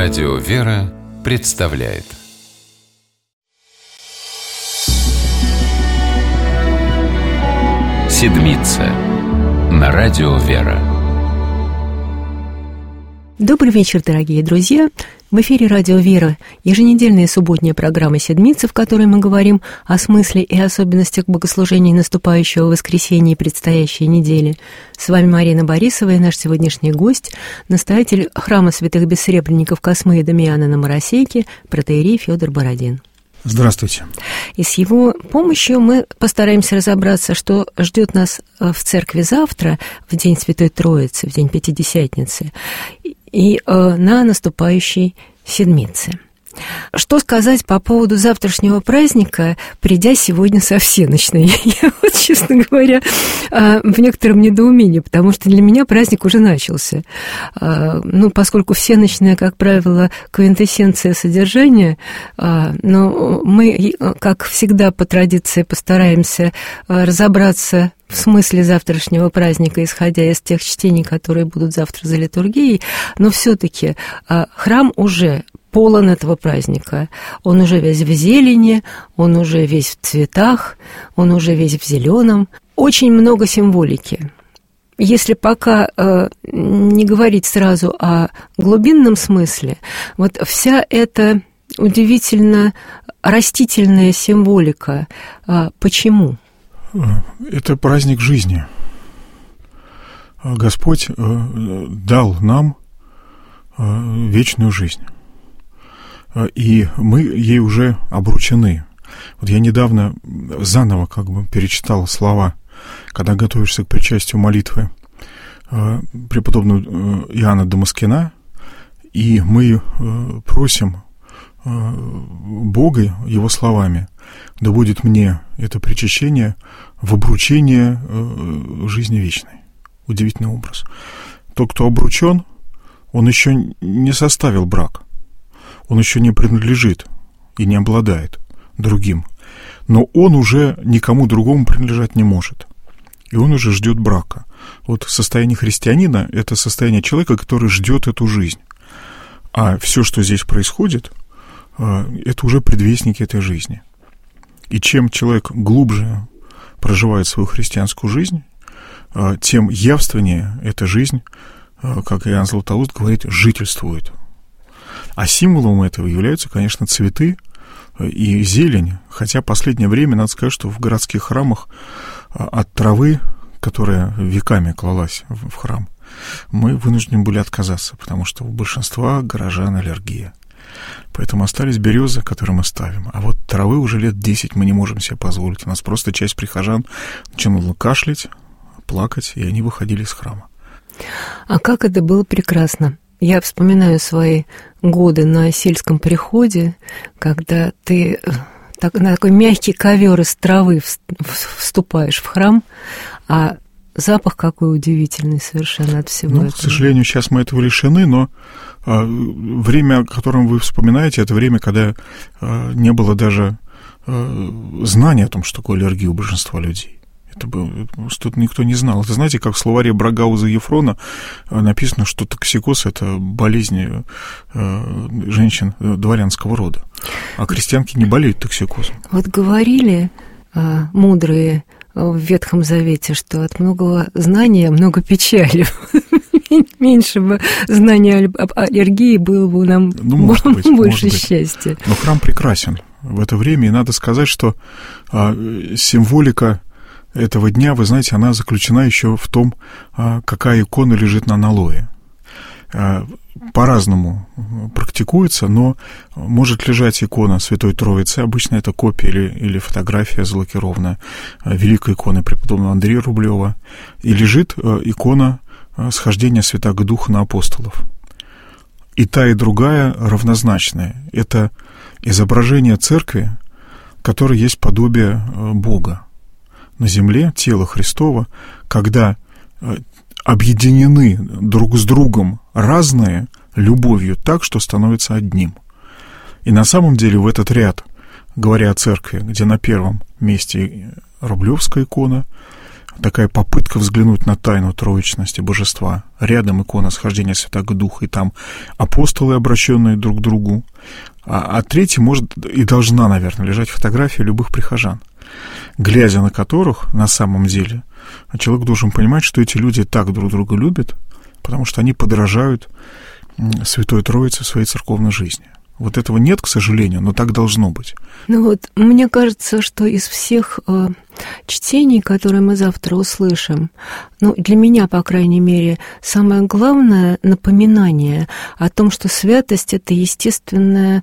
Радио «Вера» представляет Седмица на Радио «Вера». Добрый вечер, дорогие друзья! В эфире «Радио Вера» еженедельная субботняя программа «Седмица», в которой мы говорим о смысле и особенностях богослужений наступающего воскресенья и предстоящей недели. С вами Марина Борисова и наш сегодняшний гость, настоятель храма святых бессребренников Космы и Дамиана на Моросейке, протоиерей Фёдор Бородин. Здравствуйте. И с его помощью мы постараемся разобраться, что ждет нас в церкви завтра, в день Святой Троицы, в день Пятидесятницы, и на наступающей Седмице. Что сказать по поводу завтрашнего праздника, придя сегодня со всенощной? Я вот, честно говоря, в некотором недоумении, потому что для меня праздник уже начался. Поскольку всенощная, как правило, квинтэссенция содержания, но мы, как всегда, по традиции постараемся разобраться в смысле завтрашнего праздника, исходя из тех чтений, которые будут завтра за литургией, но все-таки храм уже полон этого праздника. Он уже весь в зелени, он уже весь в цветах, он уже весь в зеленом. Очень много символики. Если пока не говорить сразу о глубинном смысле, вот вся эта удивительно растительная символика, почему? Это праздник жизни. Господь дал нам вечную жизнь. И мы ей уже обручены. Вот я недавно заново перечитал слова, когда готовишься к причастию молитвы преподобного Иоанна Дамаскина, и мы просим Бога его словами: да будет мне это причащение в обручение жизни вечной. Удивительный образ. Тот, кто обручен, он еще не составил брак. Он еще не принадлежит и не обладает другим. Но он уже никому другому принадлежать не может. И он уже ждет брака. Вот состояние христианина — это состояние человека, который ждет эту жизнь. А все, что здесь происходит, это уже предвестники этой жизни. И чем человек глубже проживает свою христианскую жизнь, тем явственнее эта жизнь, как Иоанн Златоуст говорит, жительствует. А символом этого являются, конечно, цветы и зелень. Хотя в последнее время, надо сказать, что в городских храмах от травы, которая веками клалась в храм, мы вынуждены были отказаться, потому что у большинства горожан аллергия. Поэтому остались березы, которые мы ставим. А вот травы уже лет 10 мы не можем себе позволить. У нас просто часть прихожан начинала кашлять, плакать, и они выходили из храма. А как это было прекрасно! Я вспоминаю свои годы на сельском приходе, когда ты на такой мягкий ковер из травы вступаешь в храм, а запах какой удивительный совершенно от всего этого. К сожалению, сейчас мы этого лишены, но время, о котором вы вспоминаете, это время, когда не было даже знания о том, что такое аллергия у большинства людей. Это было, что-то никто не знал. Это, знаете, как в словаре Брагауза Ефрона написано, что токсикоз — это болезнь женщин дворянского рода, а крестьянки не болеют токсикозом. Вот говорили мудрые в Ветхом Завете, что от многого знания много печали. Меньше бы знания об аллергии было бы нам больше счастья. Но храм прекрасен в это время, и надо сказать, что символика этого дня, вы знаете, она заключена еще в том, какая икона лежит на аналое. По-разному практикуется, но может лежать икона Святой Троицы, обычно это копия или фотография залакированная великой иконы преподобного Андрея Рублева, и лежит икона схождения Святаго Духа на апостолов. И та, и другая равнозначные. Это изображение церкви, в которой есть подобие Бога на земле, тело Христово, когда объединены друг с другом разные любовью так, что становится одним. И на самом деле в этот ряд, говоря о церкви, где на первом месте Рублевская икона, такая попытка взглянуть на тайну троичности божества. Рядом икона схождения Святаго Духа, и там апостолы, обращенные друг к другу. А третий может и должна, наверное, лежать фотография любых прихожан, глядя на которых на самом деле человек должен понимать, что эти люди так друг друга любят, потому что они подражают Святой Троице в своей церковной жизни. Вот этого нет, к сожалению, но так должно быть. Ну вот, мне кажется, что из всех чтений, которые мы завтра услышим, ну, для меня, по крайней мере, самое главное напоминание о том, что святость — это естественное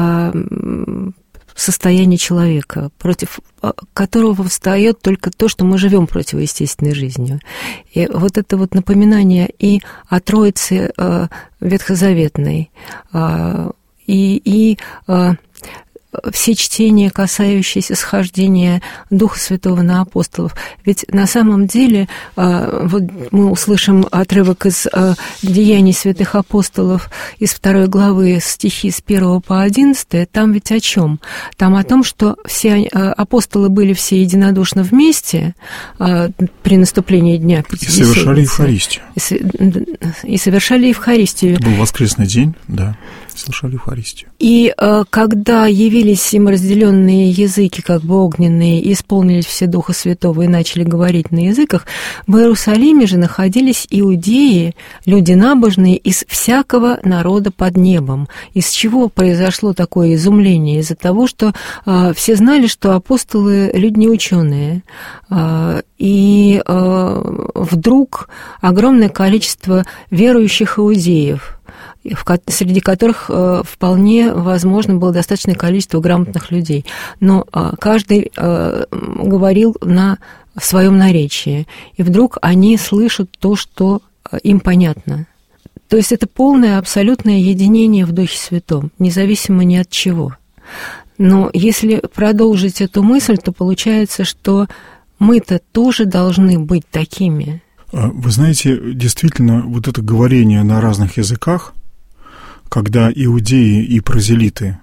состояние человека, против которого встает только то, что мы живем противоестественной жизнью. И вот это вот напоминание и о Троице ветхозаветной, и все чтения, касающиеся схождения Духа Святого на апостолов. Ведь на самом деле, вот мы услышим отрывок из «Деяний святых апостолов» из 2 главы, стихи с 1 по 11, там ведь о чем? Там о том, что все апостолы были все единодушно вместе при наступлении Дня Пятидесятницы. И совершали Евхаристию. И совершали Евхаристию. Это был воскресный день, да, совершали Евхаристию. И когда явились им разделенные языки, как бы огненные, и исполнились все Духа Святого и начали говорить на языках, в Иерусалиме же находились иудеи, люди набожные, из всякого народа под небом. Из чего произошло такое изумление? Из-за того, что все знали, что апостолы – люди неученые. И вдруг огромное количество верующих иудеев, среди которых вполне возможно было достаточное количество грамотных людей. Но каждый говорил на своем наречии, и вдруг они слышат то, что им понятно. То есть это полное, абсолютное единение в Духе Святом, независимо ни от чего. Но если продолжить эту мысль, то получается, что мы-то тоже должны быть такими. Вы знаете, действительно, вот это говорение на разных языках, когда иудеи и прозелиты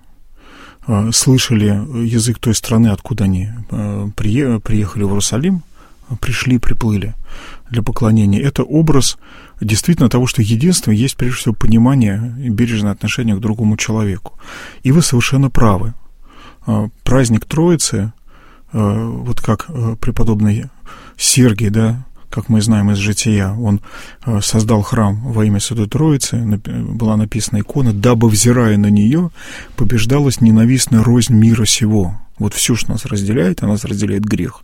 слышали язык той страны, откуда они приехали в Иерусалим, приплыли для поклонения, это образ действительно того, что единство есть прежде всего понимание и бережное отношение к другому человеку. И вы совершенно правы. Праздник Троицы, вот как преподобный Сергий, да, как мы знаем из жития, он создал храм во имя Святой Троицы, была написана икона, дабы, взирая на нее, побеждалась ненавистная рознь мира сего. Вот все, что нас разделяет, а нас разделяет грех,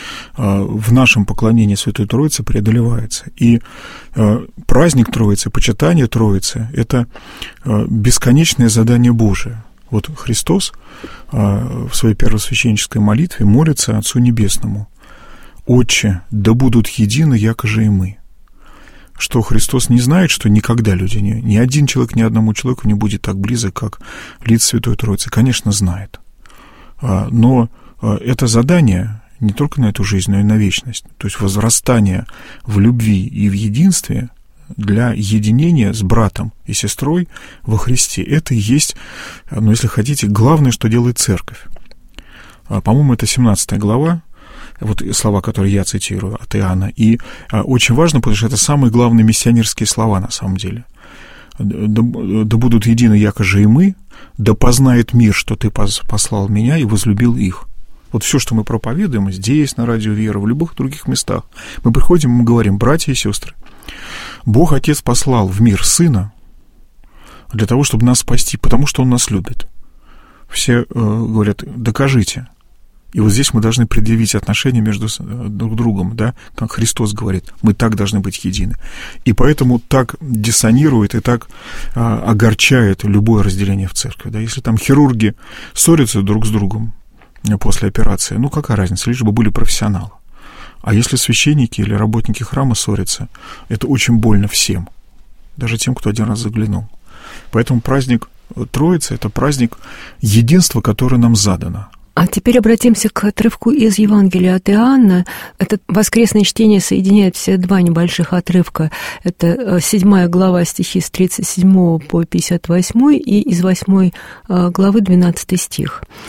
в нашем поклонении Святой Троице преодолевается. И праздник Троицы, почитание Троицы – это бесконечное задание Божие. Вот Христос в своей первосвященнической молитве молится Отцу Небесному: «Отче, да будут едины, яко же и мы». Что Христос не знает, что никогда люди, ни один человек, ни одному человеку не будет так близок, как лиц Святой Троицы. Конечно, знает. Но это задание не только на эту жизнь, но и на вечность. То есть возрастание в любви и в единстве для единения с братом и сестрой во Христе. Это и есть, ну, если хотите, главное, что делает Церковь. По-моему, это 17 глава, вот слова, которые я цитирую от Иоанна. И очень важно, потому что это самые главные миссионерские слова на самом деле. «Да будут едины, яко же и мы, да познает мир, что ты послал меня и возлюбил их». Вот все, что мы проповедуем здесь, на Радио Вера, в любых других местах, мы приходим и мы говорим: братья и сестры, Бог Отец послал в мир Сына для того, чтобы нас спасти, потому что Он нас любит. Все говорят: докажите. И вот здесь мы должны предъявить отношения между друг другом, да, как Христос говорит, мы так должны быть едины. И поэтому так диссонирует и так огорчает любое разделение в церкви. Да. Если там хирурги ссорятся друг с другом после операции, ну какая разница, лишь бы были профессионалы. А если священники или работники храма ссорятся, это очень больно всем, даже тем, кто один раз заглянул. Поэтому праздник Троицы – это праздник единства, которое нам задано. А теперь обратимся к отрывку из Евангелия от Иоанна. Это воскресное чтение соединяет все два небольших отрывка. Это 7 глава, стихи с 37 по 58 и из 8 главы 12 стих.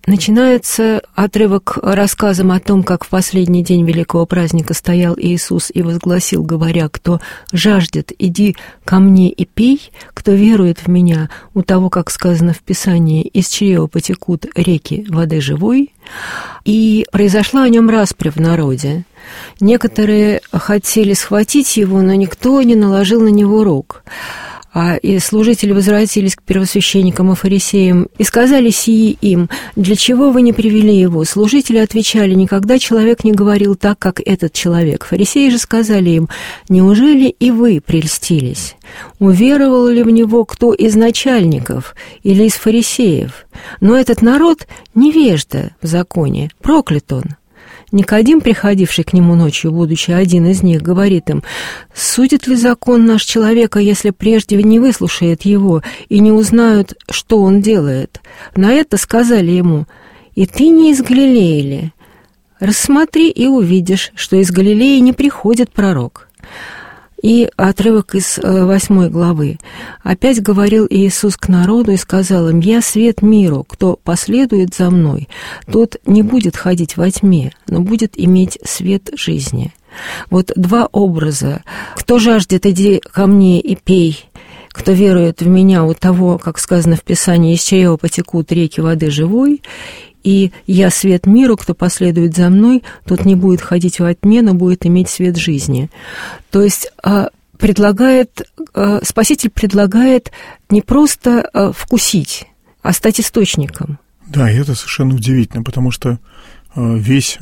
Начинается отрывок рассказом о том, как в последний день великого праздника стоял Иисус и возгласил, говоря: «Кто жаждет, иди ко мне и пей, кто верует в Меня, у того, как сказано в Писании, из чрева потекут реки воды живой». И произошла о нем распря в народе. Некоторые хотели схватить его, но никто не наложил на него рук. И служители возвратились к первосвященникам и фарисеям и сказали сии им: «Для чего вы не привели его?» Служители отвечали: «Никогда человек не говорил так, как этот человек». Фарисеи же сказали им: «Неужели и вы прельстились? Уверовал ли в него кто из начальников или из фарисеев? Но этот народ невежда в законе, проклят он». Никодим, приходивший к нему ночью, будучи один из них, говорит им: «Судит ли закон наш человека, если прежде не выслушает его и не узнают, что он делает?» На это сказали ему: «И ты не из Галилеи ли? Рассмотри и увидишь, что из Галилеи не приходит пророк». И отрывок из 8 главы. «Опять говорил Иисус к народу и сказал им: «Я свет миру, кто последует за мной, тот не будет ходить во тьме, но будет иметь свет жизни». Вот два образа. «Кто жаждет, иди ко мне и пей». «Кто верует в Меня, у того, как сказано в Писании, из чрева потекут реки воды живой». И «Я свет миру, кто последует за мной, тот не будет ходить во тьме, но будет иметь свет жизни». То есть Спаситель предлагает не просто вкусить, а стать источником. Да, и это совершенно удивительно, потому что весь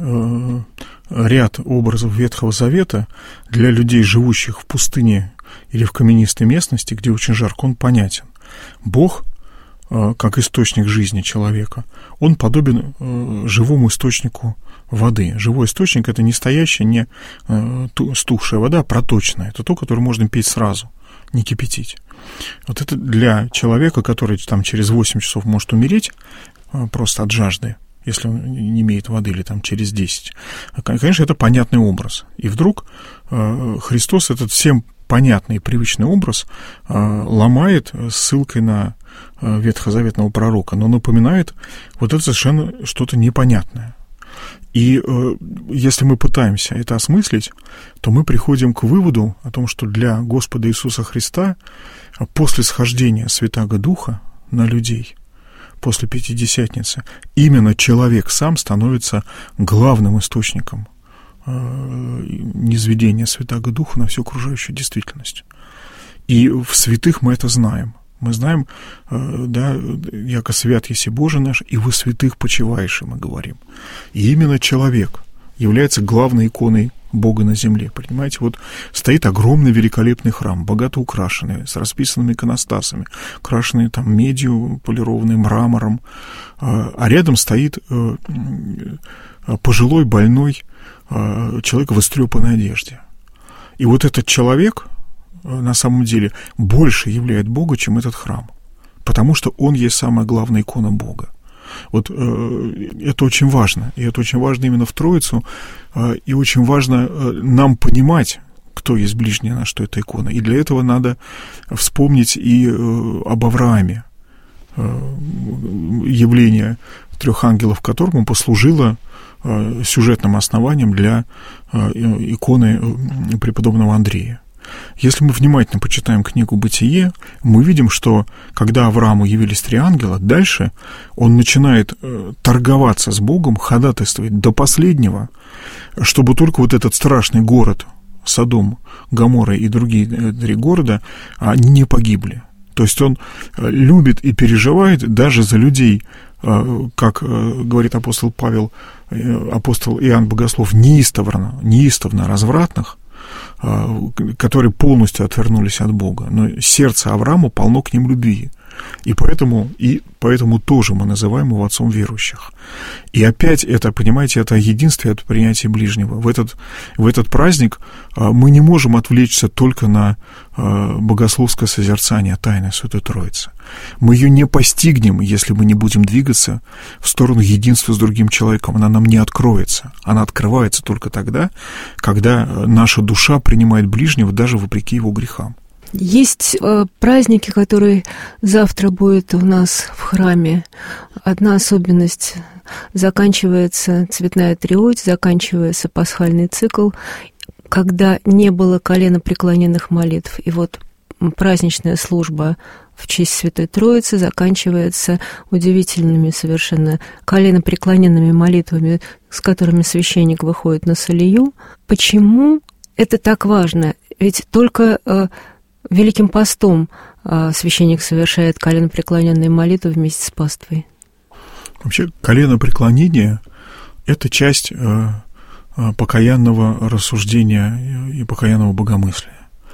ряд образов Ветхого Завета для людей, живущих в пустыне или в каменистой местности, где очень жарко, он понятен. Бог, как источник жизни человека, он подобен живому источнику воды. Живой источник — это не стоящая, не стухшая вода, а проточная. Это то, которое можно пить сразу, не кипятить. Вот это для человека, который там через 8 часов может умереть просто от жажды, если он не имеет воды, или там через 10. Конечно, это понятный образ. И вдруг Христос этот всем понятный и привычный образ ломает ссылкой на ветхозаветного пророка, но напоминает вот это совершенно что-то непонятное. И если мы пытаемся это осмыслить, то мы приходим к выводу о том, что для Господа Иисуса Христа после схождения Святаго Духа на людей, после Пятидесятницы, именно человек сам становится главным источником низведения Святаго Духа на всю окружающую действительность. И в святых мы это знаем. Мы знаем, да, яко свят еси Боже наш, и во святых почиваешь, мы говорим. И именно человек является главной иконой Бога на земле. Понимаете, вот стоит огромный великолепный храм, богато украшенный, с расписанными иконостасами, украшенный там медью, полированный мрамором, а рядом стоит пожилой, больной человек в истрепанной одежде. И вот этот человек на самом деле больше являет Бога, чем этот храм, потому что он есть самая главная икона Бога. Вот это очень важно, и это очень важно именно в Троицу, и очень важно нам понимать, кто есть ближний наш, что это икона. И для этого надо вспомнить и об Аврааме, явление 3 ангелов, которому послужило сюжетным основанием для иконы преподобного Андрея. Если мы внимательно почитаем книгу «Бытие», мы видим, что когда Аврааму явились 3 ангела, дальше он начинает торговаться с Богом, ходатайствовать до последнего, чтобы только вот этот страшный город Содом, Гоморра и другие 3 города, они не погибли. То есть он любит и переживает даже за людей, как говорит апостол Павел, апостол Иоанн Богослов, неистовно развратных, которые полностью отвернулись от Бога. Но сердце Авраама полно к ним любви. И поэтому тоже мы называем его отцом верующих. И опять это, понимаете, это единство от принятия ближнего. В этот праздник мы не можем отвлечься только на богословское созерцание тайны Святой Троицы. Мы ее не постигнем, если мы не будем двигаться в сторону единства с другим человеком. Она нам не откроется. Она открывается только тогда, когда наша душа принимает ближнего даже вопреки его грехам. Есть праздники, которые завтра будут у нас в храме. Одна особенность: заканчивается цветная триодь, заканчивается пасхальный цикл, когда не было коленопреклоненных молитв. И вот праздничная служба в честь Святой Троицы заканчивается удивительными совершенно коленопреклоненными молитвами, с которыми священник выходит на солию. Почему это так важно? Ведь только Великим постом священник совершает коленопреклоненные молитвы вместе с паствой. Вообще, коленопреклонение – это часть покаянного рассуждения и покаянного богомыслия.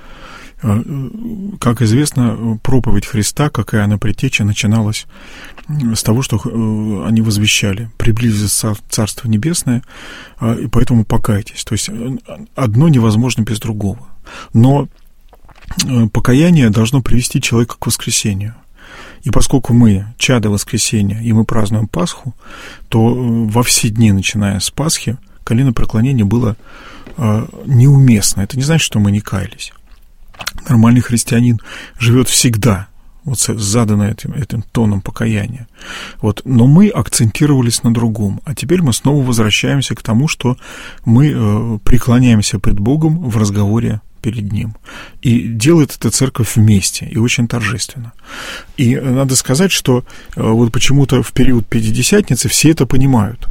Как известно, проповедь Христа, как и она предтеча, начиналась с того, что они возвещали: приблизится Царство Небесное, и поэтому покайтесь. То есть одно невозможно без другого. Но покаяние должно привести человека к воскресению. И поскольку мы чада воскресения, и мы празднуем Пасху, то во все дни, начиная с Пасхи, коленопреклонение было неуместно. Это не значит, что мы не каялись. Нормальный христианин живет всегда вот с заданным этим тоном покаяния. Вот. Но мы акцентировались на другом. А теперь мы снова возвращаемся к тому, что мы преклоняемся пред Богом в разговоре перед Ним. И делает это церковь вместе, и очень торжественно. И надо сказать, что вот почему-то в период Пятидесятницы все это понимают.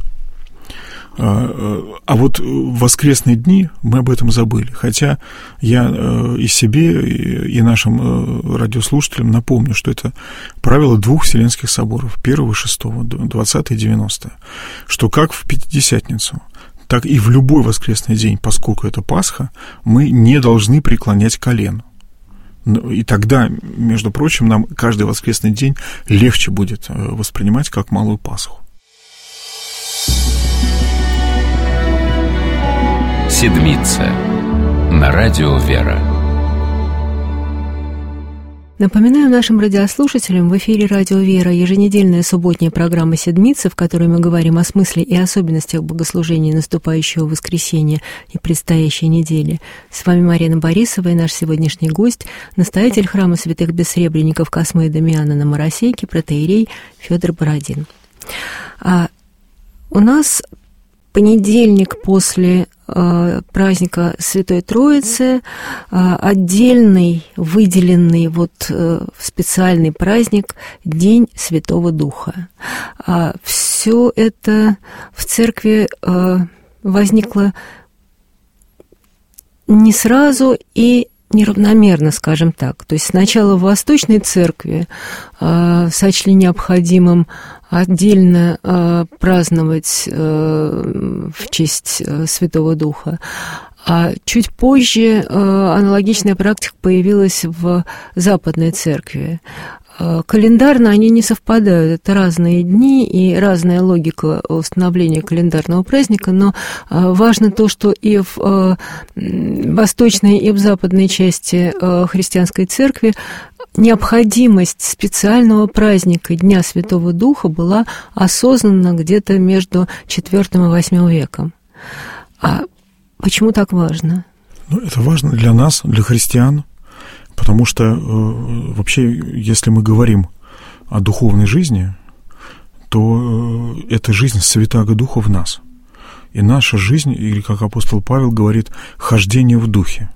А вот в воскресные дни мы об этом забыли. Хотя я и себе, и нашим радиослушателям напомню, что это правило 2 Вселенских соборов, 1 и 6, 20 и 90, что как в Пятидесятницу, так и в любой воскресный день, поскольку это Пасха, мы не должны преклонять колено. И тогда, между прочим, нам каждый воскресный день легче будет воспринимать как Малую Пасху. Седмица на радио «Вера». Напоминаю нашим радиослушателям, в эфире «Радио Вера» еженедельная субботняя программа «Седмица», в которой мы говорим о смысле и особенностях богослужения наступающего воскресенья и предстоящей недели. С вами Марина Борисова и наш сегодняшний гость, настоятель храма святых бессребренников Космы и Дамиана на Моросейке, протоиерей Фёдор Бородин. У нас понедельник после праздника Святой Троицы, отдельный, выделенный в специальный праздник День Святого Духа. Все это в церкви возникло не сразу и неравномерно, скажем так. То есть сначала в Восточной Церкви сочли необходимым отдельно праздновать в честь Святого Духа. А чуть позже аналогичная практика появилась в Западной Церкви. Календарно они не совпадают, это разные дни и разная логика установления календарного праздника, но важно то, что и в восточной, и в западной части христианской церкви необходимость специального праздника Дня Святого Духа была осознана где-то между IV и VIII веком. А почему так важно? Это важно для нас, для христиан. Потому что вообще, если мы говорим о духовной жизни, то эта жизнь Святаго Духа в нас. И наша жизнь, или, как апостол Павел говорит, хождение в Духе.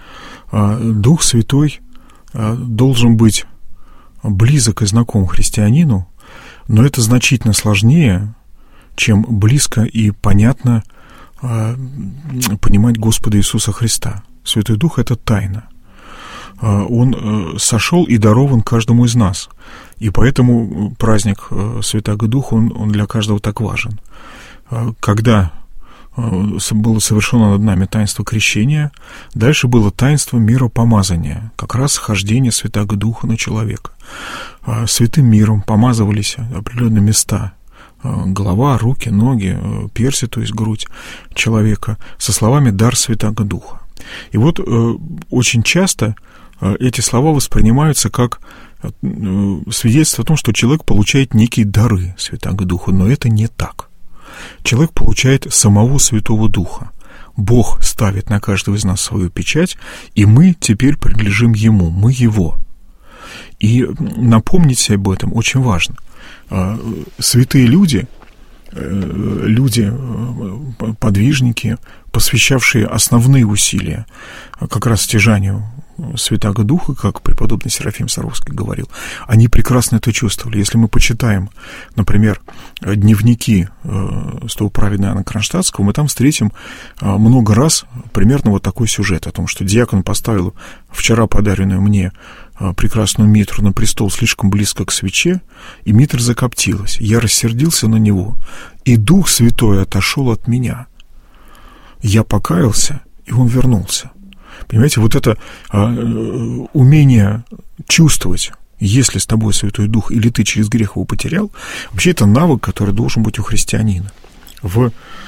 Дух Святой должен быть близок и знаком христианину, но это значительно сложнее, чем близко и понятно понимать Господа Иисуса Христа. Святой Дух — это тайна. Он сошел и дарован каждому из нас. И поэтому праздник Святаго Духа, он для каждого так важен. Когда было совершено над нами таинство крещения, дальше было таинство миропомазания, как раз хождение Святаго Духа на человека. Святым миром помазывались определенные места: голова, руки, ноги, перси, то есть грудь человека, со словами «дар Святаго Духа». И вот очень часто эти слова воспринимаются как свидетельство о том, что человек получает некие дары Святаго Духа, но это не так. Человек получает самого Святого Духа. Бог ставит на каждого из нас свою печать, и мы теперь принадлежим Ему, мы Его. И напомнить себе об этом очень важно. Святые люди, подвижники, посвящавшие основные усилия как раз стяжанию Святаго Духа, как преподобный Серафим Саровский говорил, они прекрасно это чувствовали. Если мы почитаем, например, дневники святого праведного Иоанна Кронштадтского, мы там встретим много раз примерно вот такой сюжет о том, что диакон поставил вчера подаренную мне прекрасную митру на престол слишком близко к свече, и митра закоптилась. Я рассердился на него, и Дух Святой отошел от меня. Я покаялся, и он вернулся. Понимаете, вот это умение чувствовать, есть ли с тобой Святой Дух, или ты через грех его потерял, вообще это навык, который должен быть у христианина. В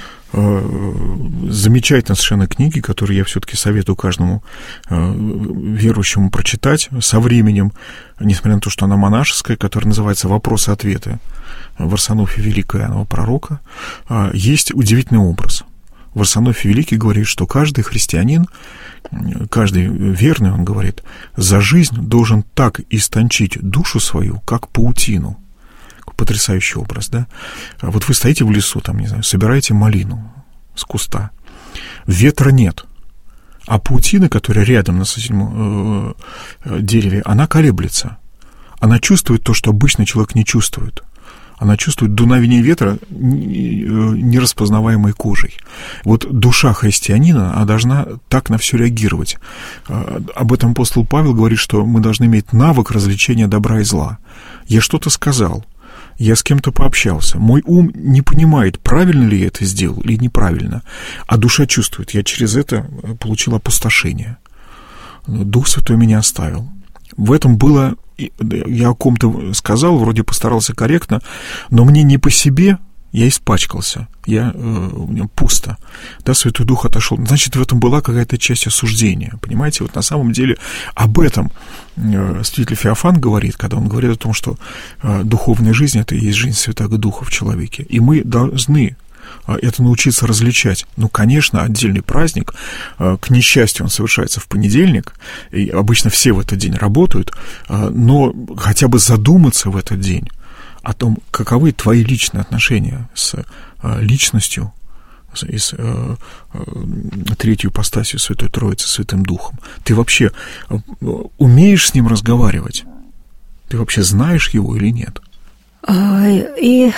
замечательной совершенно книге, которую я все-таки советую каждому верующему прочитать со временем, несмотря на то, что она монашеская, которая называется «Вопросы-ответы» Варсонофия Великого Иоаннова Пророка, есть удивительный образ. Варсонофий Великий говорит, что каждый христианин, каждый верный, он говорит, за жизнь должен так истончить душу свою, как паутину. Потрясающий образ, да? Вот вы стоите в лесу, там, не знаю, собираете малину с куста. Ветра нет, а паутина, которая рядом на соседнем дереве, она колеблется. Она чувствует то, что обычный человек не чувствует. Она чувствует дуновение ветра нераспознаваемой кожей. Вот душа христианина, она должна так на все реагировать. Об этом апостол Павел говорит, что мы должны иметь навык развлечения добра и зла. Я что-то сказал, я с кем-то пообщался, мой ум не понимает, правильно ли я это сделал или неправильно, а душа чувствует, я через это получил опустошение. Дух Святой меня оставил. В этом было, я о ком-то сказал, вроде постарался корректно, но мне не по себе, я испачкался, у меня пусто, да, Святой Дух отошел. Значит, в этом была какая-то часть осуждения, понимаете? Вот на самом деле об этом святитель Феофан говорит, когда он говорит о том, что духовная жизнь — это и есть жизнь Святаго Духа в человеке, и мы должны это научиться различать. Ну, конечно, отдельный праздник, к несчастью, он совершается в понедельник, и обычно все в этот день работают, но хотя бы задуматься в этот день о том, каковы твои личные отношения с личностью, с третьей ипостасью Святой Троицы, Святым Духом. Ты вообще умеешь с ним разговаривать? Ты вообще знаешь его или нет? И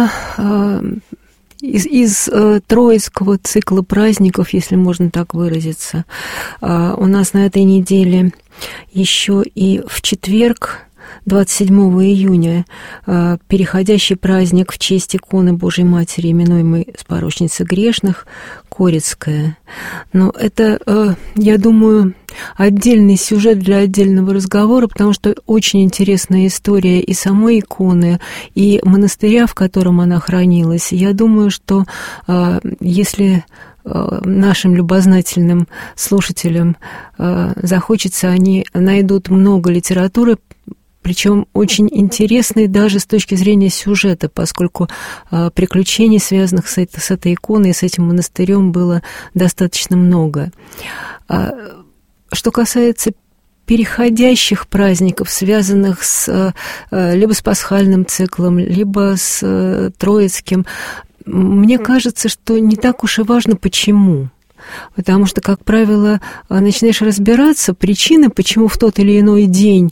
из троицкого цикла праздников, если можно так выразиться, у нас на этой неделе еще и в четверг, 27 июня, переходящий праздник в честь иконы Божьей Матери, именуемой Спорочницы грешных, Корицкая. Но это, я думаю, отдельный сюжет для отдельного разговора, потому что очень интересная история и самой иконы, и монастыря, в котором она хранилась. Я думаю, что если нашим любознательным слушателям захочется, они найдут много литературы, причем очень интересный даже с точки зрения сюжета, поскольку приключений, связанных с этой иконой, с этим монастырем, было достаточно много. Что касается переходящих праздников, связанных либо с пасхальным циклом, либо с троицким, мне кажется, что не так уж и важно, почему. Потому что, как правило, начинаешь разбираться, причины, почему в тот или иной день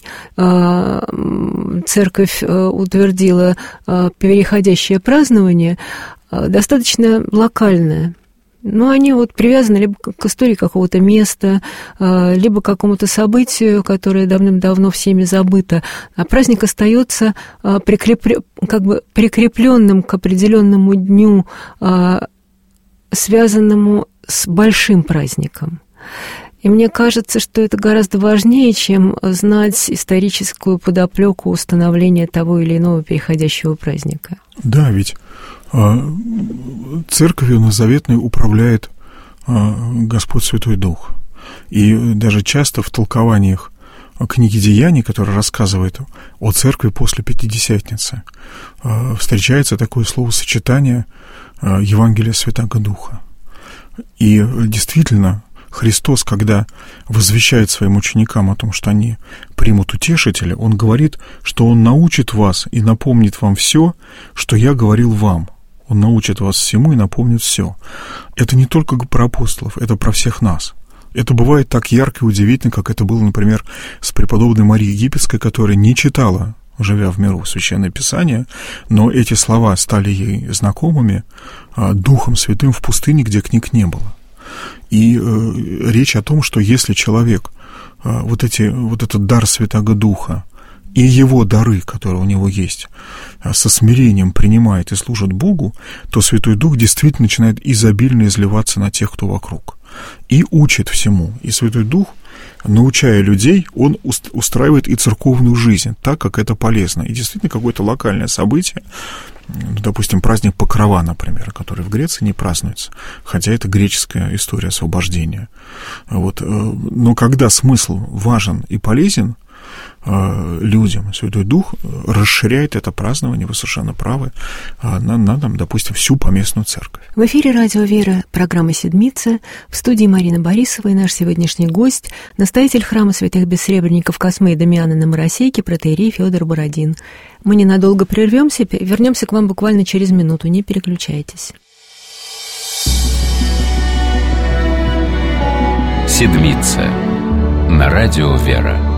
церковь утвердила переходящее празднование, достаточно локальное. Но они вот привязаны либо к истории какого-то места, либо к какому-то событию, которое давным-давно всеми забыто. А праздник остается прикрепленным к определенному дню, связанному с большим праздником. И мне кажется, что это гораздо важнее, чем знать историческую подоплеку установления того или иного переходящего праздника. Да, ведь церковью новозаветной управляет Господь Святой Дух. И даже часто в толкованиях книги «Деяний», которая рассказывает о церкви после Пятидесятницы, встречается такое словосочетание Евангелия Святаго Духа. И действительно, Христос, когда возвещает своим ученикам о том, что они примут Утешителя, Он говорит, что Он научит вас и напомнит вам все, что Я говорил вам. Он научит вас всему и напомнит все. Это не только про апостолов, это про всех нас. Это бывает так ярко и удивительно, как это было, например, с преподобной Марией Египетской, которая не читала, живя в миру, Священное Писание, но эти слова стали ей знакомыми Духом Святым в пустыне, где книг не было. И речь о том, что если человек вот этот дар Святаго Духа и его дары, которые у него есть, со смирением принимает и служит Богу, то Святой Дух действительно начинает изобильно изливаться на тех, кто вокруг, и учит всему. И Святой Дух, научая людей, Он устраивает и церковную жизнь так, как это полезно. И действительно какое-то локальное событие, допустим, праздник Покрова, например, который в Греции не празднуется, хотя это греческая история освобождения. Но когда смысл важен и полезен людям, Святой Дух расширяет это празднование, вы совершенно правы, на допустим, всю поместную церковь. В эфире «Радио Вера», программа «Седмица». В студии Марина Борисова и наш сегодняшний гость, настоятель храма святых бессребренников Космы и Дамиана на Моросейке, протоиерей Фёдор Бородин. Мы ненадолго прервемся, вернемся к вам буквально через минуту, не переключайтесь. «Седмица» на Радио Вера.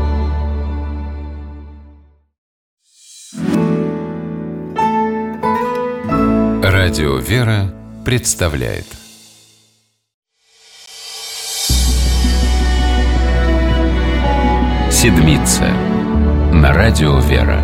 Радио Вера представляет «Седмица» на Радио Вера.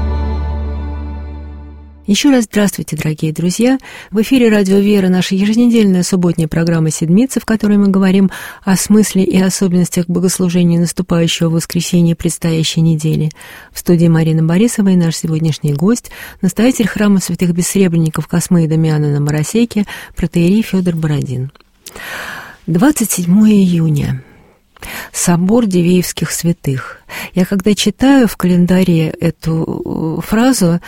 Еще раз здравствуйте, дорогие друзья! В эфире «Радио Вера» наша еженедельная субботняя программа «Седмица», в которой мы говорим о смысле и особенностях богослужения наступающего воскресенья предстоящей недели. В студии Марина Борисова и наш сегодняшний гость, настоятель храма святых бессребренников Космы и Дамиана на Моросейке, протоиерей Фёдор Бородин. 27 июня. Собор Дивеевских святых. Я когда читаю в календаре эту фразу,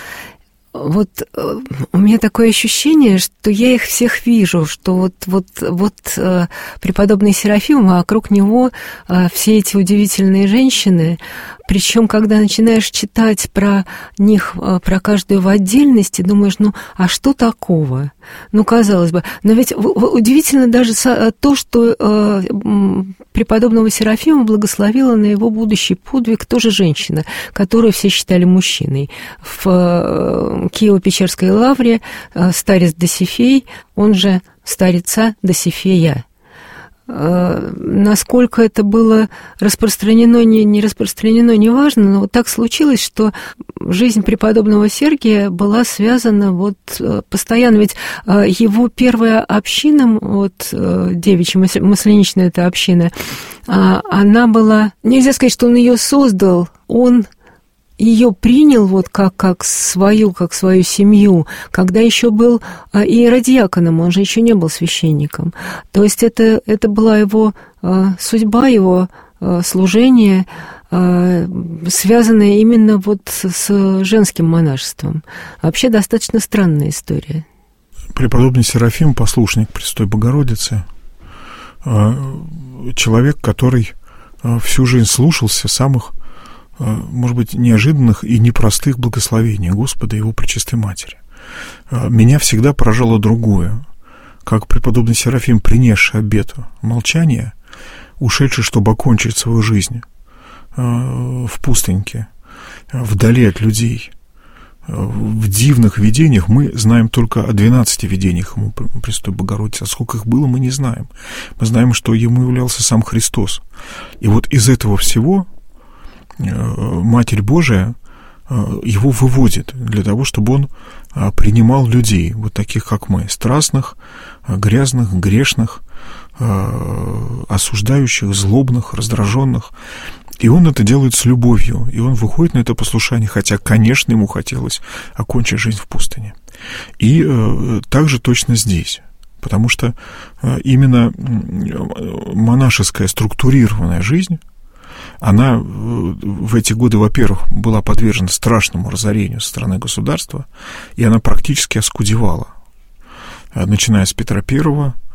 у меня такое ощущение, что я их всех вижу, что преподобный Серафим, а вокруг него все эти удивительные женщины. Причем, когда начинаешь читать про них, про каждую в отдельности, думаешь, а что такого? Казалось бы. Но ведь удивительно даже то, что преподобного Серафима благословила на его будущий подвиг тоже женщина, которую все считали мужчиной. В Киево-Печерской лавре старец Досифей, он же старица Досифея. Насколько это было распространено, не распространено, неважно, но так случилось, что жизнь преподобного Сергия была связана постоянно, ведь его первая община, девичья масленичная эта община, она была, нельзя сказать, что он ее создал, он ее принял как свою семью, когда еще был иеродиаконом, он же еще не был священником. То есть это была его судьба, его служение, связанное именно с женским монашеством. Вообще достаточно странная история. Преподобный Серафим, послушник Пресвятой Богородицы, человек, который всю жизнь слушался самых, может быть, неожиданных и непростых благословений Господа и Его Пречистой Матери. Меня всегда поражало другое, как преподобный Серафим, принесший обет молчания, ушедший, чтобы окончить свою жизнь в пустыньке, вдали от людей, в дивных видениях. Мы знаем только о 12 видениях ему Пресвятой Богородицы, а сколько их было, мы не знаем. Мы знаем, что ему являлся сам Христос. И из этого всего Матерь Божия его выводит для того, чтобы он принимал людей, таких, как мы, страстных, грязных, грешных, осуждающих, злобных, раздраженных. И он это делает с любовью, и он выходит на это послушание, хотя, конечно, ему хотелось окончить жизнь в пустыне. И также точно здесь, потому что именно монашеская структурированная жизнь, она в эти годы, во-первых, была подвержена страшному разорению со стороны государства, и она практически оскудевала. Начиная с Петра I,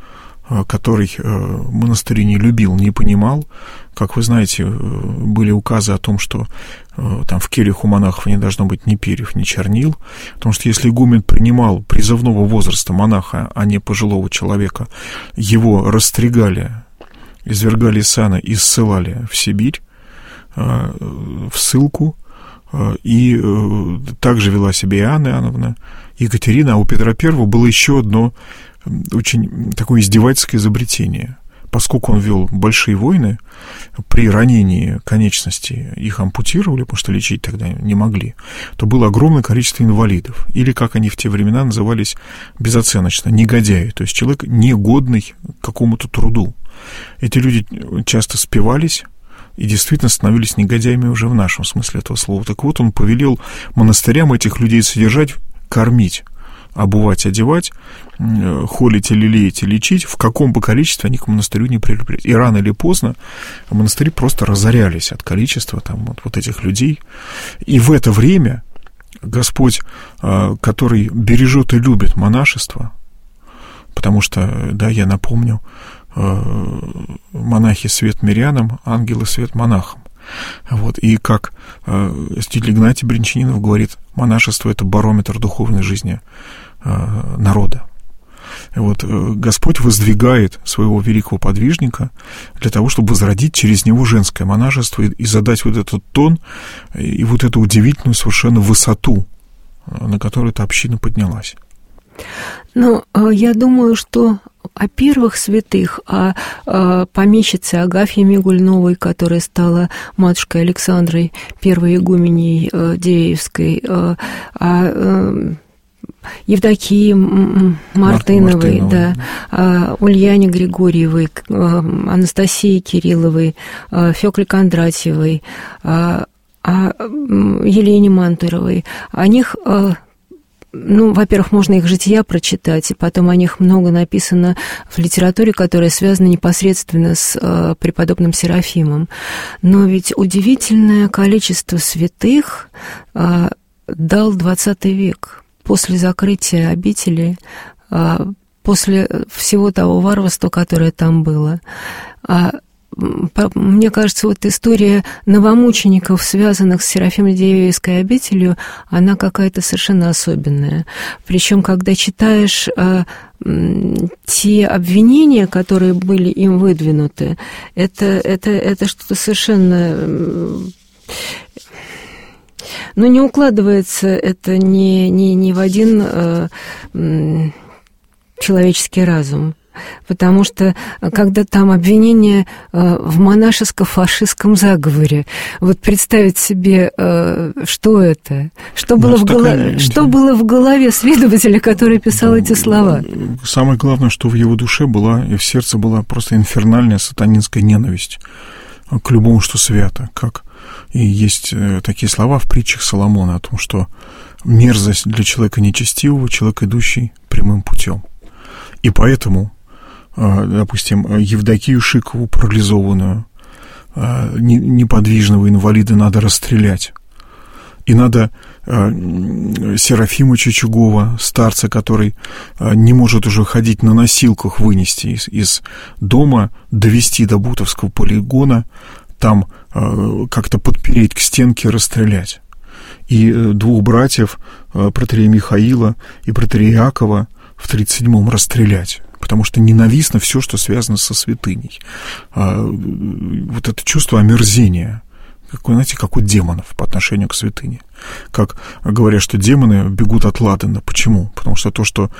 который монастырь не любил, не понимал. Как вы знаете, были указы о том, что там в кельях у монахов не должно быть ни перьев, ни чернил, потому что если игумен принимал призывного возраста монаха, а не пожилого человека, его расстригали, извергали из сана и ссылали в Сибирь, в ссылку, и также вела себя и Анна Иоанновна, Екатерина, а у Петра I было еще одно очень такое издевательское изобретение. Поскольку он вел большие войны, при ранении конечностей их ампутировали, потому что лечить тогда не могли, то было огромное количество инвалидов. Или, как они в те времена назывались безоценочно, негодяи. То есть человек негодный к какому-то труду. Эти люди часто спивались и действительно становились негодяями уже в нашем смысле этого слова. Так вот, он повелел монастырям этих людей содержать, кормить, обувать, одевать, холить или лелеять и лечить, в каком бы количестве они к монастырю не прилепили. И рано или поздно монастыри просто разорялись от количества там, вот этих людей. И в это время Господь, который бережет и любит монашество, потому что, да, я напомню, монахи свет мирянам, ангелы свет монахам. Вот, и как святитель Игнатий Брянчанинов говорит, монашество — это барометр духовной жизни народа. Вот, Господь воздвигает своего великого подвижника для того, чтобы возродить через него женское монашество и задать вот этот тон и вот эту удивительную совершенно высоту, на которую эта община поднялась. Ну, я думаю, что о первых святых, о помещице Агафье Мигульновой, которая стала матушкой Александрой, первой игуменей Дивеевской, о Евдокии Мартыновой, да, Ульяне Григорьевой, Анастасии Кирилловой, Фёкле Кондратьевой, о Елене Мантуровой. О них... Ну, во-первых, можно их жития прочитать, и потом о них много написано в литературе, которая связана непосредственно с преподобным Серафимом. Но ведь удивительное количество святых дал XX век. После закрытия обители, после всего того варварства, которое там было. Мне кажется, вот история новомучеников, связанных с Серафимо-Дивеевской обителью, она какая-то совершенно особенная. Причем, когда читаешь те обвинения, которые были им выдвинуты, это что-то совершенно... Ну, не укладывается это ни в один человеческий разум. Потому что, когда там обвинение в монашеско-фашистском заговоре, вот представить себе, что это, что было в голове следователя, который писал эти слова. Самое главное, что в его душе была и в сердце была просто инфернальная сатанинская ненависть к любому, что свято. Как и есть такие слова в притчах Соломона о том, что мерзость для человека нечестивого, человек, идущий прямым путем. И поэтому, допустим, Евдокию Шикову, парализованную, неподвижного инвалида, надо расстрелять. И надо Серафима Чучугова, старца, который не может уже ходить, на носилках вынести из дома, довести до Бутовского полигона, там как-то подпереть к стенке, расстрелять. И двух братьев, протоиерея Михаила и протоиерея Иакова, в 37-м расстрелять, потому что ненавистно все, что связано со святыней. Вот это чувство омерзения, знаете, как у демонов по отношению к святыне. Как говорят, что демоны бегут от ладана. Почему? Потому что то, что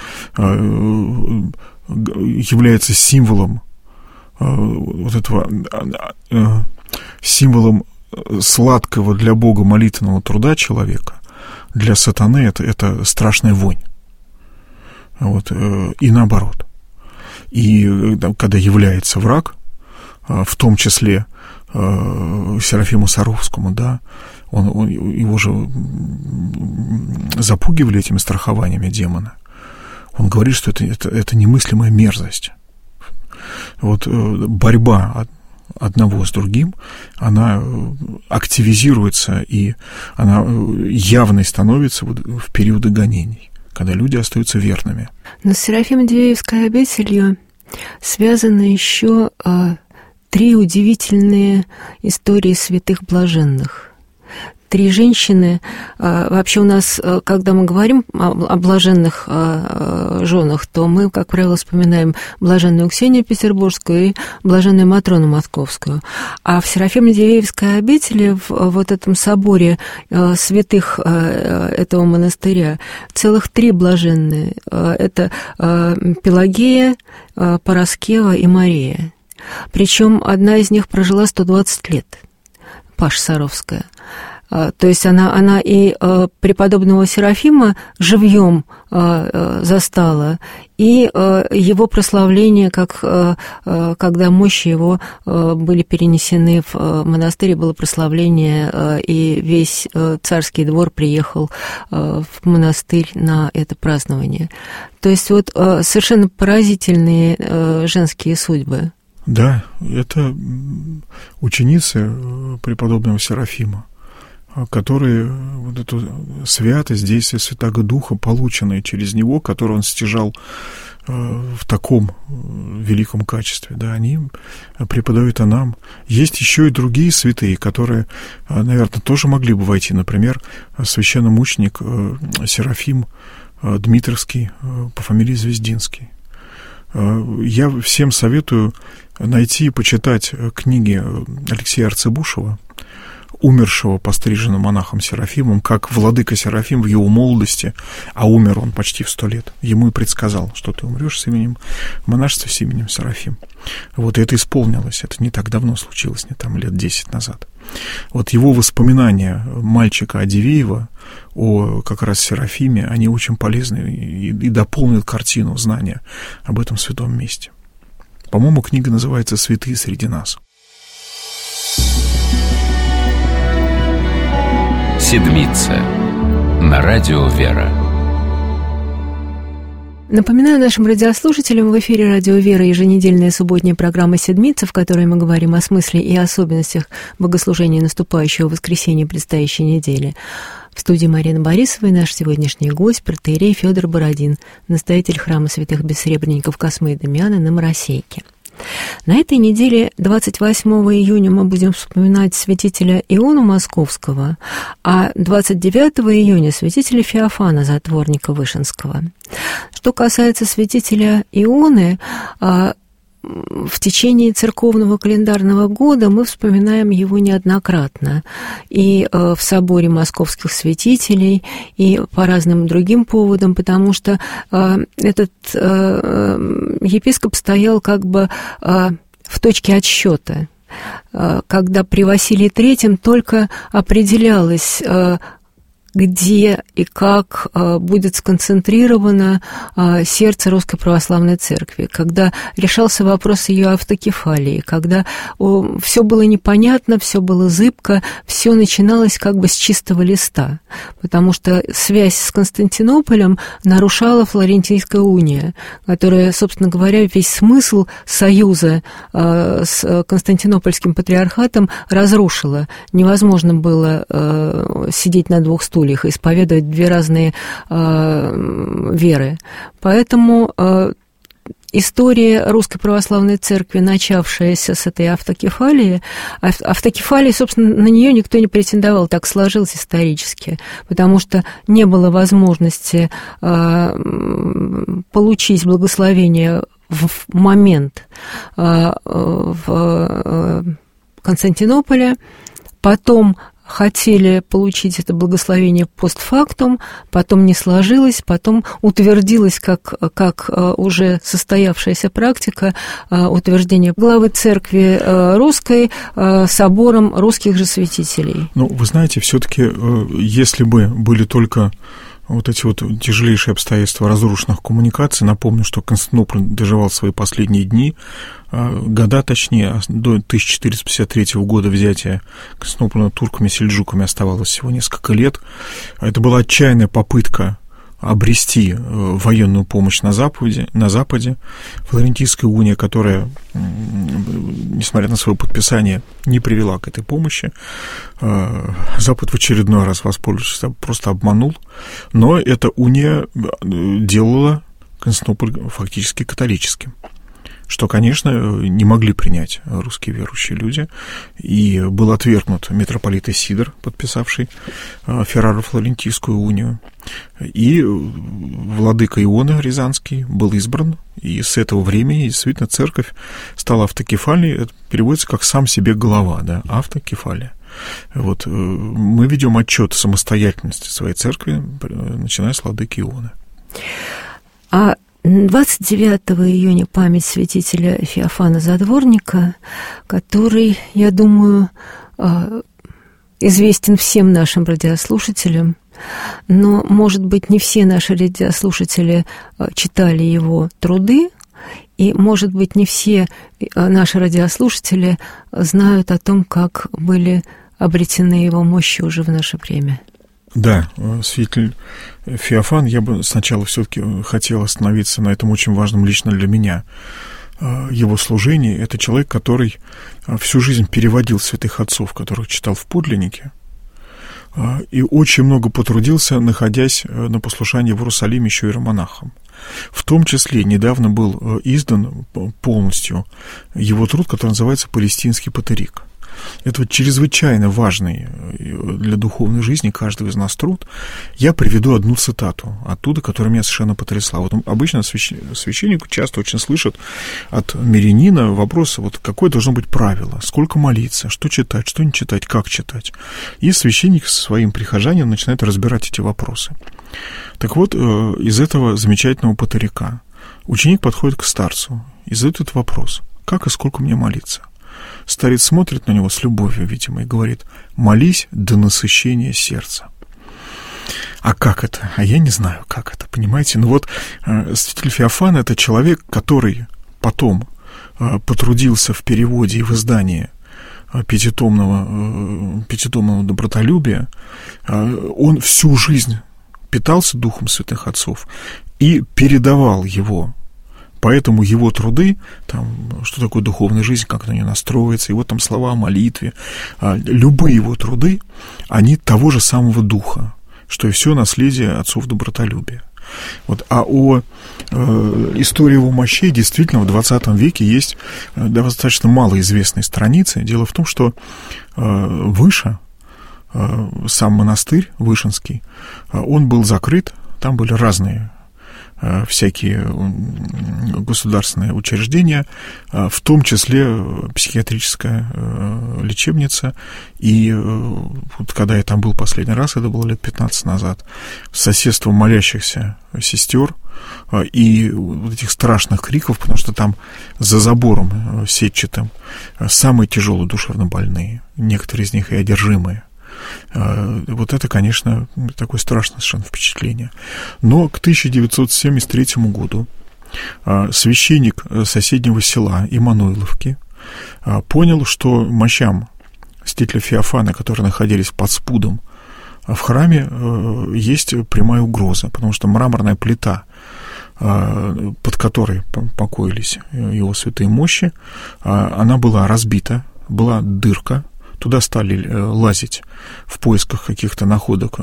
является символом вот этого, символом сладкого для Бога молитвенного труда человека, для сатаны это страшная вонь. Вот, и наоборот. И когда является враг, в том числе Серафиму Саровскому, да, его же запугивали этими страхованиями демона. Он говорит, что это немыслимая мерзость. Вот борьба одного с другим, она активизируется, и она явной становится в периоды гонений, когда люди остаются верными. Но с Серафимо-Дивеевской обителью связаны еще 3 удивительные истории святых блаженных. 3 женщины. Вообще у нас, когда мы говорим о блаженных женах, то мы, как правило, вспоминаем блаженную Ксению Петербургскую и блаженную Матрону Московскую. А в Серафимо-Дивеевской обители, в вот этом соборе святых этого монастыря, целых 3 блаженные. Это Пелагея, Параскева и Мария. Причем одна из них прожила 120 лет, Паша Саровская. То есть она и преподобного Серафима живьем застала, и его прославление, когда мощи его были перенесены в монастырь, было прославление, и весь царский двор приехал в монастырь на это празднование. То есть вот совершенно поразительные женские судьбы. Да, это ученицы преподобного Серафима, которые вот эту святость, действие Святаго Духа, полученное через него, которое он стяжал в таком великом качестве, да, они преподают и нам. Есть еще и другие святые, которые, наверное, тоже могли бы войти. Например, священномученик Серафим Дмитровский по фамилии Звездинский. Я всем советую найти и почитать книги Алексея Арцебушева, умершего постриженным монахом Серафимом, как владыка Серафим в его молодости, а умер он почти в 100 лет. Ему и предсказал, что ты умрешь с именем монашества, с именем Серафим. Вот и это исполнилось. Это не так давно случилось, не там лет 10 назад. Вот его воспоминания мальчика Адивеева о как раз Серафиме, они очень полезны и дополнят картину знания об этом святом месте. По-моему, книга называется «Святые среди нас». Седмица на радио «Вера». Напоминаю нашим радиослушателям, в эфире «Радио Вера» еженедельная субботняя программа «Седмица», в которой мы говорим о смысле и особенностях богослужения наступающего воскресенья предстоящей недели. В студии Марина Борисова и наш сегодняшний гость протоиерей Фёдор Бородин, настоятель храма святых бессребренников Космы и Дамиана на Моросейке. На этой неделе, 28 июня, мы будем вспоминать святителя Иону Московского, а 29 июня святителя Феофана, затворника Вышинского. Что касается святителя Ионы, в течение церковного календарного года мы вспоминаем его неоднократно. И в соборе московских святителей, и по разным другим поводам, потому что этот епископ стоял как бы в точке отсчета, когда при Василии III только определялось, где и как будет сконцентрировано сердце Русской Православной Церкви, когда решался вопрос ее автокефалии, когда все было непонятно, все было зыбко, все начиналось как бы с чистого листа, потому что связь с Константинополем нарушала Флорентийская уния, которая, собственно говоря, весь смысл союза с Константинопольским патриархатом разрушила. Невозможно было сидеть на 2 стульях, исповедовать 2 разные веры. Поэтому история Русской Православной Церкви, начавшаяся с этой автокефалии, собственно, на нее никто не претендовал, так сложилось исторически, потому что не было возможности получить благословение в момент в Константинополе, потом хотели получить это благословение постфактум, потом не сложилось, потом утвердилось как уже состоявшаяся практика утверждения главы церкви русской собором русских же святителей. Ну, вы знаете, все-таки, если бы были только вот эти вот тяжелейшие обстоятельства разрушенных коммуникаций, напомню, что Константинополь доживал свои последние дни, года точнее, до 1453 года взятия Константинополя турками-сельджуками оставалось всего несколько лет. Это была отчаянная попытка обрести военную помощь на Западе. Флорентийская уния, которая, несмотря на свое подписание, не привела к этой помощи. Запад в очередной раз воспользовался, просто обманул. Но эта уния делала Константинополь фактически католическим. что, конечно, не могли принять русские верующие люди, и был отвергнут митрополит Исидор, подписавший Ферраро-Флорентийскую унию, и владыка Иона Рязанский был избран, и с этого времени действительно церковь стала автокефальной, это переводится как «сам себе глава», да, автокефалия. Вот, мы ведем отчет самостоятельности своей церкви, начиная с владыки Ионы. А 29 июня память святителя Феофана Задворника, который, я думаю, известен всем нашим радиослушателям, но, может быть, не все наши радиослушатели читали его труды, и, может быть, не все наши радиослушатели знают о том, как были обретены его мощи уже в наше время. Да, святитель Феофан, я бы сначала все-таки хотел остановиться на этом очень важном лично для меня его служении. Это человек, который всю жизнь переводил святых отцов, которых читал в подлиннике, и очень много потрудился, находясь на послушании в Иерусалиме еще иеромонахом. В том числе недавно был издан полностью его труд, который называется «Палестинский патерик». Это вот чрезвычайно важный для духовной жизни каждого из нас труд. Я приведу одну цитату оттуда, которая меня совершенно потрясла. Вот обычно священник часто очень слышит от мирянина вопрос, вот какое должно быть правило, сколько молиться, что читать, что не читать, как читать. И священник со своим прихожанином начинает разбирать эти вопросы. Так вот, из этого замечательного патерика ученик подходит к старцу и задает этот вопрос: как и сколько мне молиться? Старец смотрит на него с любовью, видимо, и говорит: молись до насыщения сердца. А как это? А я не знаю, как это, понимаете? Ну вот, святитель Феофан — это человек, который потом потрудился в переводе и в издании пятитомного добротолюбия. Он всю жизнь питался духом святых отцов и передавал его. Поэтому его труды, там, что такое духовная жизнь, как на нее настроиться, его там слова о молитве, любые его труды, они того же самого духа, что и все наследие отцов добротолюбия. Вот. А о истории его мощей действительно в 20 веке есть достаточно малоизвестные страницы. Дело в том, что Выша, сам монастырь Вышинский, он был закрыт, там были разные всякие государственные учреждения, в том числе психиатрическая лечебница. И вот когда я там был последний раз, это было лет 15 назад, соседство молящихся сестер и вот этих страшных криков, потому что там за забором сетчатым самые тяжелые душевно больные, некоторые из них и одержимые. Вот это, конечно, такое страшное совершенно впечатление. Но к 1973 году священник соседнего села Иммануиловки понял, что мощам святителя Феофана, которые находились под спудом в храме, есть прямая угроза, потому что мраморная плита, под которой покоились его святые мощи, она была разбита, была дырка. Туда стали лазить в поисках каких-то находок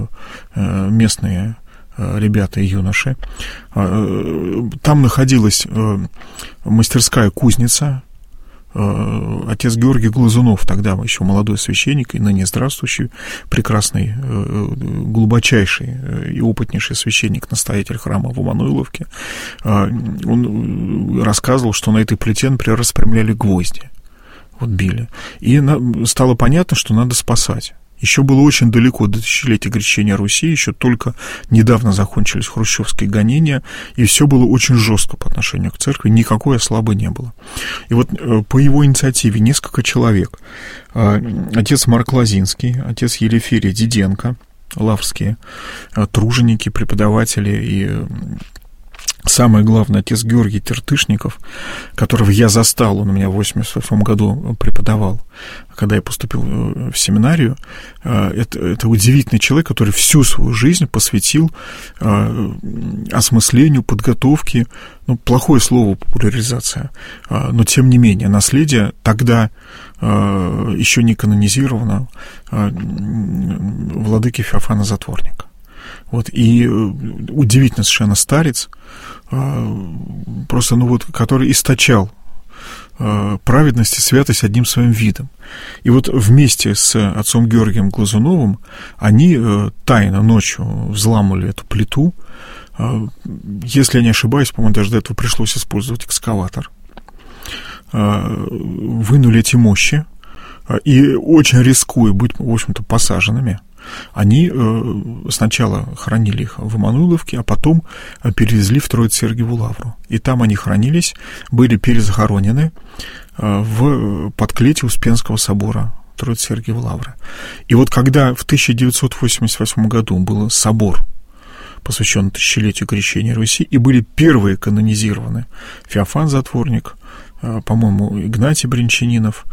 местные ребята и юноши. Там находилась мастерская кузница. Отец Георгий Глазунов, тогда еще молодой священник и ныне здравствующий, прекрасный, глубочайший и опытнейший священник, настоятель храма в Иммануиловке, он рассказывал, что на этой плите, например, распрямляли гвозди. Вот били. И стало понятно, что надо спасать. Еще было очень далеко до тысячелетия крещения Руси, еще только недавно закончились хрущевские гонения, и все было очень жестко по отношению к церкви, никакой ослабы не было. И вот по его инициативе несколько человек, отец Марк Лозинский, отец Елеферий Диденко, лаврские труженики, преподаватели и самое главное, отец Георгий Тертышников, которого я застал, он у меня в 1988 году преподавал, когда я поступил в семинарию. Это удивительный человек, который всю свою жизнь посвятил осмыслению, подготовке, плохое слово популяризация, но тем не менее наследие тогда еще не канонизировано владыки Феофана Затворника. Вот, и удивительно совершенно старец, просто, который источал праведность и святость одним своим видом. И вот вместе с отцом Георгием Глазуновым они тайно ночью взламывали эту плиту. Если я не ошибаюсь, по-моему, даже до этого пришлось использовать экскаватор. Вынули эти мощи, и очень рискуя быть, в общем-то, посаженными, они сначала хранили их в Эммануиловке, а потом перевезли в Троице-Сергиеву лавру. И там они хранились, были перезахоронены в подклете Успенского собора Троице-Сергиевой лавры. И вот когда в 1988 году был собор, посвященный тысячелетию крещения Руси, и были первые канонизированы Феофан Затворник, по-моему, Игнатий Брянчанинов,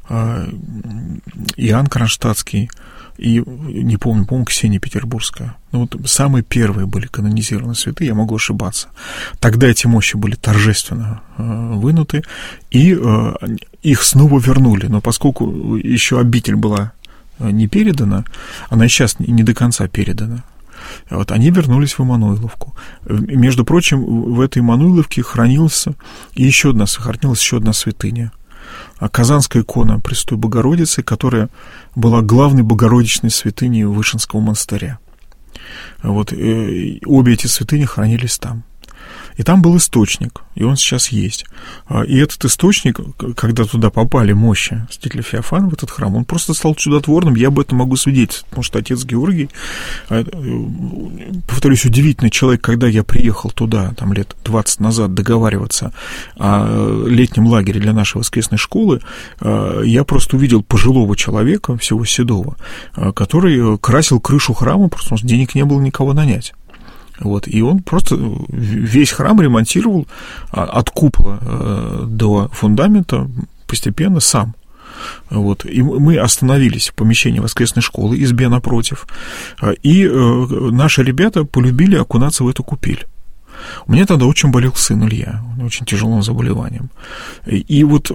Иоанн Кронштадтский, и, не помню, по-моему, Ксения Петербургская. Вот самые первые были канонизированы святые, я могу ошибаться. Тогда эти мощи были торжественно вынуты, и их снова вернули. Но поскольку еще обитель была не передана, она и сейчас не до конца передана, вот, они вернулись в Эммануиловку. Между прочим, в этой Эммануиловке сохранилась еще одна святыня. Казанская икона Пресвятой Богородицы, которая была главной богородичной святыней Вышинского монастыря. Вот, обе эти святыни хранились там. И там был источник, и он сейчас есть. И этот источник, когда туда попали мощи святителя Феофана в этот храм, он просто стал чудотворным. Я об этом могу свидетельствовать, потому что отец Георгий, повторюсь, удивительный человек. Когда я приехал туда, там, лет 20 назад, договариваться о летнем лагере для нашей воскресной школы, я просто увидел пожилого человека, всего седого, который красил крышу храма, просто потому что денег не было никого нанять. Вот, и он просто весь храм ремонтировал от купола до фундамента постепенно сам. Вот, и мы остановились в помещении воскресной школы, избе напротив, и наши ребята полюбили окунаться в эту купель. У меня тогда очень болел сын Илья, очень тяжелым заболеванием. И вот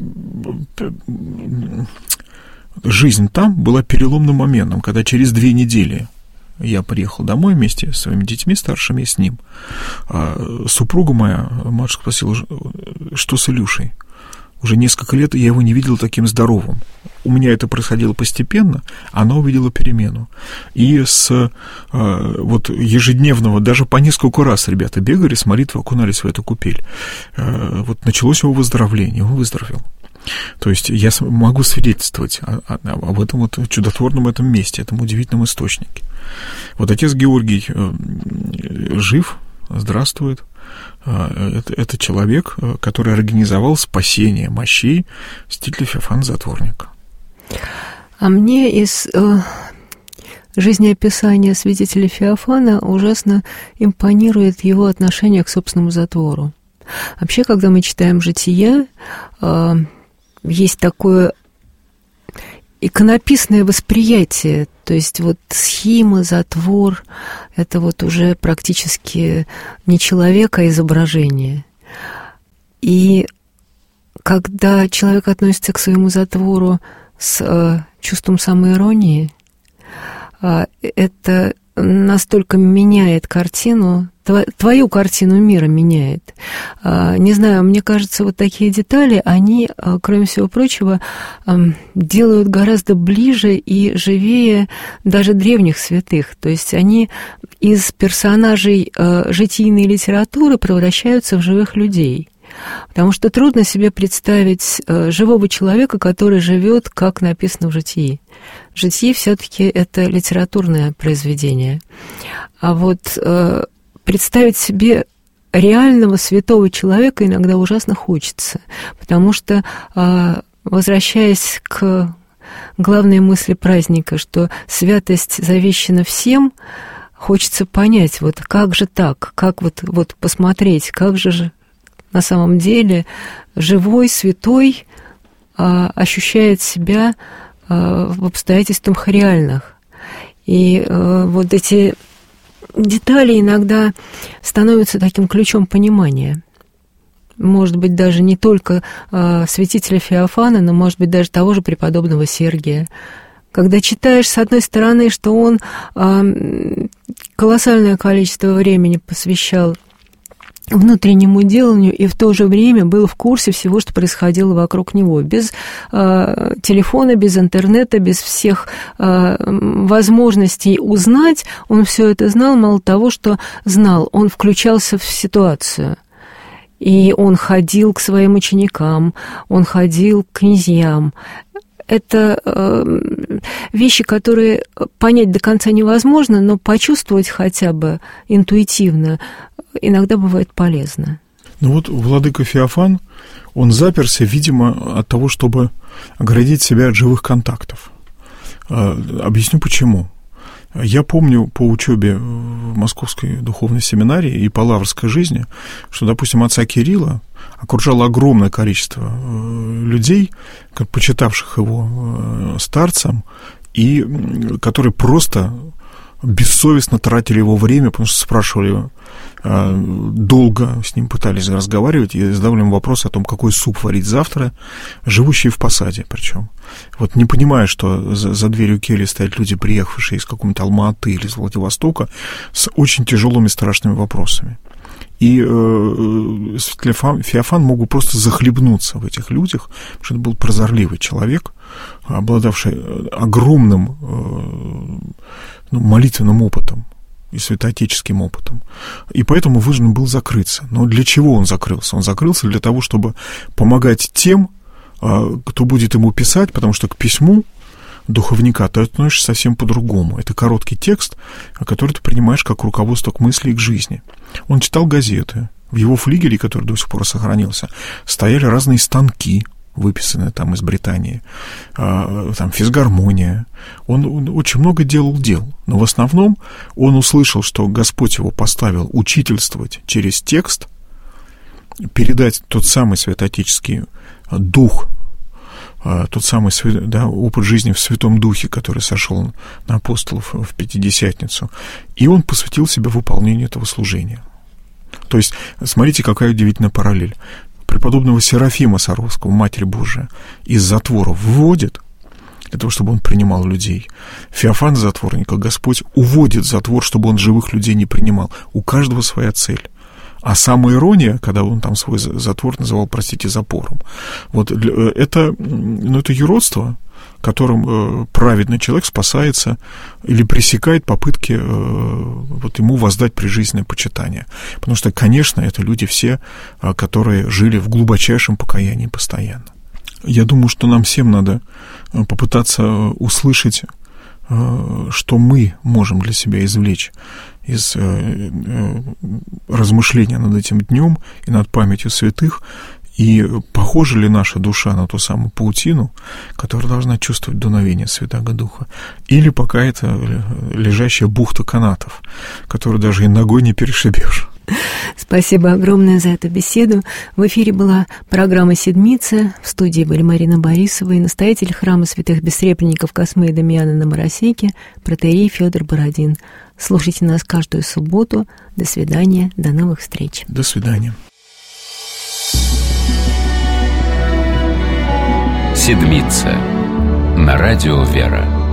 жизнь там была переломным моментом, когда через 2 недели я приехал домой вместе с своими детьми старшими и с ним. Супруга моя, матушка, спросила, что с Илюшей. Уже несколько лет я его не видел таким здоровым. У меня это происходило постепенно, она увидела перемену. И с вот ежедневного, даже по несколько раз ребята бегали с молитвой, окунались в эту купель. Вот началось его выздоровление, он выздоровел. То есть я могу свидетельствовать об этом вот чудотворном этом месте, этом удивительном источнике. Вот отец Георгий жив, здравствует. Это человек, который организовал спасение мощей святителя Феофана Затворника. А мне из жизнеописания святителя Феофана ужасно импонирует его отношение к собственному затвору. Вообще, когда мы читаем «Жития», есть такое иконописное восприятие, то есть вот схима, затвор, это вот уже практически не человек, а изображение. И когда человек относится к своему затвору с чувством самоиронии, это настолько меняет картину, твою картину мира меняет. Не знаю, мне кажется, вот такие детали, они, кроме всего прочего, делают гораздо ближе и живее даже древних святых. То есть они из персонажей житийной литературы превращаются в живых людей. Потому что трудно себе представить живого человека, который живет, как написано в «Житии». «Житие» все-таки это литературное произведение. А вот представить себе реального святого человека иногда ужасно хочется, потому что, возвращаясь к главной мысли праздника, что святость завещана всем, хочется понять, вот как же так, как вот посмотреть, как же на самом деле живой, святой ощущает себя в обстоятельствах реальных. И вот эти детали иногда становятся таким ключом понимания. Может быть, даже не только святителя Феофана, но, может быть, даже того же преподобного Сергия. Когда читаешь, с одной стороны, что он колоссальное количество времени посвящал внутреннему деланию и в то же время был в курсе всего, что происходило вокруг него. Без телефона, без интернета, без всех возможностей узнать, он все это знал. Мало того, что знал, он включался в ситуацию. И он ходил к своим ученикам, он ходил к князьям. Это вещи, которые понять до конца невозможно, но почувствовать хотя бы интуитивно иногда бывает полезно. Ну вот владыка Феофан, он заперся, видимо, от того, чтобы оградить себя от живых контактов. Объясню почему. Я помню по учебе в Московской духовной семинарии и по лаврской жизни, что, допустим, отца Кирилла окружало огромное количество людей, почитавших его старцем, и которые просто бессовестно тратили его время, потому что спрашивали, долго с ним пытались разговаривать и задавали ему вопрос о том, какой суп варить завтра, живущие в посаде причем. Вот не понимая, что за дверью кельи стоят люди, приехавшие из какого-нибудь Алма-Аты или из Владивостока, с очень тяжелыми страшными вопросами. И Феофан мог бы просто захлебнуться в этих людях, потому что это был прозорливый человек, обладавший огромным молитвенным опытом и святоотеческим опытом. И поэтому вынужден был закрыться. Но для чего он закрылся? Он закрылся для того, чтобы помогать тем, кто будет ему писать, потому что к письму духовника ты относишься совсем по-другому. Это короткий текст, который ты принимаешь как руководство к мысли и к жизни. Он читал газеты. В его флигеле, который до сих пор сохранился, стояли разные станки, выписанные там из Британии, там физгармония. Он очень много делал дел, но в основном он услышал, что Господь его поставил учительствовать через текст, передать тот самый святоотеческий дух, тот самый опыт жизни в Святом Духе, который сошел на апостолов в Пятидесятницу, и он посвятил себя выполнению этого служения. То есть, смотрите, какая удивительная параллель. Преподобного Серафима Саровского, Матерь Божия, из затвора выводит для того, чтобы он принимал людей. Феофана затворника Господь уводит в затвор, чтобы он живых людей не принимал. У каждого своя цель. А самая ирония, когда он там свой затвор называл, простите, запором, вот это юродство, которым праведный человек спасается или пресекает попытки ему воздать прижизненное почитание. Потому что, конечно, это люди все, которые жили в глубочайшем покаянии постоянно. Я думаю, что нам всем надо попытаться услышать, что мы можем для себя извлечь из размышления над этим днем и над памятью святых, и похожа ли наша душа на ту самую паутину, которая должна чувствовать дуновение Святаго Духа, или пока это лежащая бухта канатов, которую даже и ногой не перешибешь. Спасибо огромное за эту беседу. В эфире была программа «Седмица». В студии были Марина Борисова и настоятель храма святых бессребренников Космы и Дамиана на Моросейке протоиерей Фёдор Бородин. Слушайте нас каждую субботу. До свидания, до новых встреч. До свидания. «Седмица» на радио «Вера».